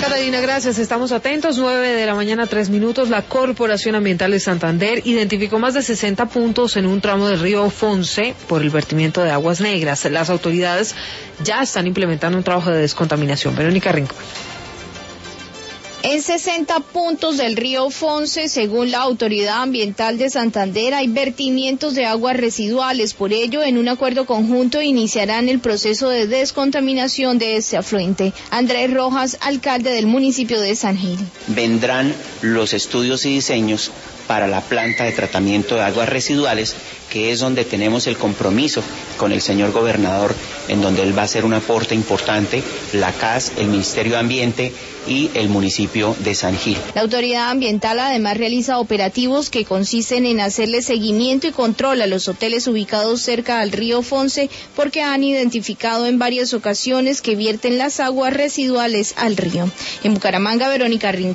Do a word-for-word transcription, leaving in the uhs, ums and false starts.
Catalina, gracias. Estamos atentos. nueve de la mañana, tres minutos. La Corporación Ambiental de Santander identificó más de sesenta puntos en un tramo del río Fonce por el vertimiento de aguas negras. Las autoridades ya están implementando un trabajo de descontaminación. Verónica Rincón. En sesenta puntos del río Fonce, según la Autoridad Ambiental de Santander, hay vertimientos de aguas residuales. Por ello, en un acuerdo conjunto, iniciarán el proceso de descontaminación de este afluente. Andrés Rojas, alcalde del municipio de San Gil. Vendrán los estudios y diseños para la planta de tratamiento de aguas residuales, que es donde tenemos el compromiso con el señor gobernador, en donde él va a hacer un aporte importante, la C A S, el Ministerio de Ambiente y el municipio de San Gil. La autoridad ambiental además realiza operativos que consisten en hacerle seguimiento y control a los hoteles ubicados cerca al río Fonce, porque han identificado en varias ocasiones que vierten las aguas residuales al río. En Bucaramanga, Verónica Rincón.